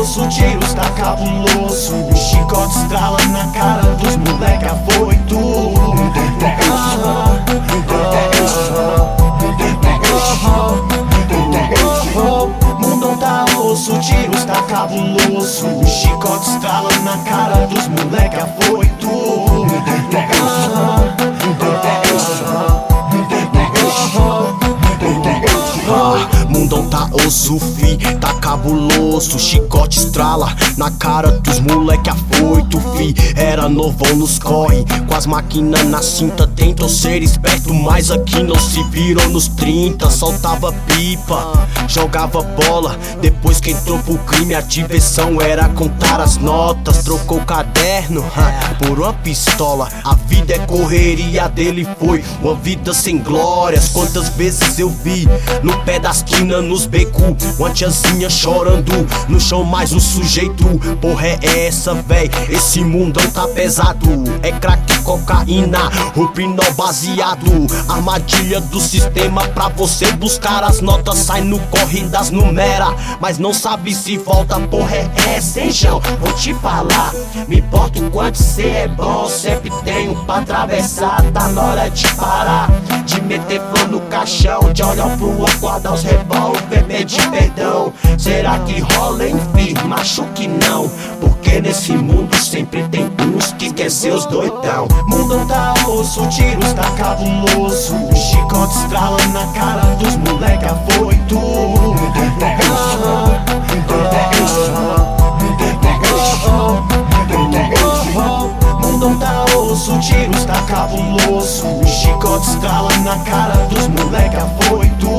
osso, tiros tá cabuloso. O chicote estrala na cara dos moleque afoito. Mundão tá osso, tiros tá cabuloso. O chicote estrala na cara dos moleque afoito. Mundão tá osso, fi, tá cabuloso. Chicote estrala na cara dos moleque afoito, fi. Era novão nos corre, com as máquinas na cinta. Tentou ser esperto, mas aqui não se virou nos 30. Soltava pipa, jogava bola. Depois que entrou pro crime, a diversão era contar as notas. Trocou o caderno por uma pistola. A vida é correria, dele foi uma vida sem glórias. Quantas vezes eu vi no pé da esquina, nos becos, uma tiazinha chorando no chão, mais um sujeito. Porra é essa, véi? Esse mundão tá pesado. É crack, cocaína, rupinol baseado. Armadilha do sistema pra você buscar as notas. Sai no corre das numera, mas não sabe se volta. Porra é essa, hein, João? Vou te falar, me importa o quanto cê é bom. Sempre tenho pra atravessar, tá na hora de parar. De meter flor no caixão, de olhar pro outro, guardar os revólver, pedir perdão. Será que rola, enfim? Macho que não, porque nesse mundo sempre tem uns que quer ser os doidão. Mundão tá osso, tiros tá cabuloso. O chicote estrala na cara dos moleque afoito. Mundão tá osso, tiros tá cabuloso. O chicote estrala na cara dos moleque afoito.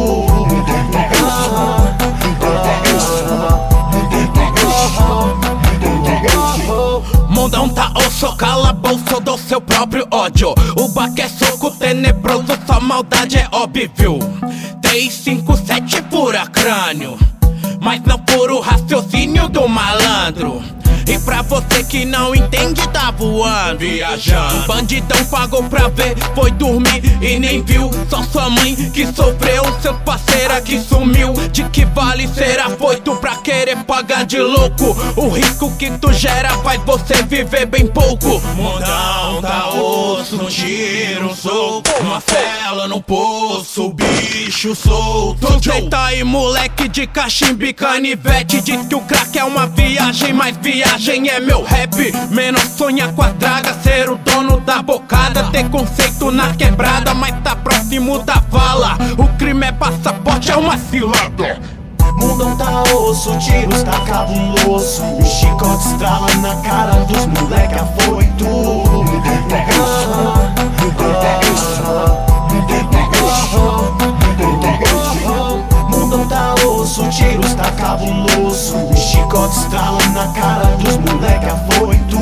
Mundão tá osso, cala a bolsa do seu próprio ódio. O baque é soco tenebroso, só maldade é óbvio. 357 pura crânio, mas não puro raciocínio do malandro. E pra você que não entende, tá voando, viajando. Bandidão pagou pra ver, foi dormir e nem viu. Só sua mãe que sofreu, seu parceira que sumiu. De que vale ser afoito pra querer pagar de louco? O risco que tu gera faz você viver bem pouco. Mundão tá osso, no tiro, soco. Uma cela no poço, bicho solto. Sujeita aí, moleque de cachimbo e canivete. Diz que o crack é uma viagem, mas viagem é meu rap. Menor sonha com a draga, ser o dono da bocada. Ter conceito na quebrada, mas tá próximo da vala. O crime é passaporte, é uma cilada. Mundão tá osso, tiros tá cabuloso. O chicote estrala na cara dos moleque afoito. Mundão tá osso, tiros tá cabuloso. O chicote estrala na cara dos moleque afoito.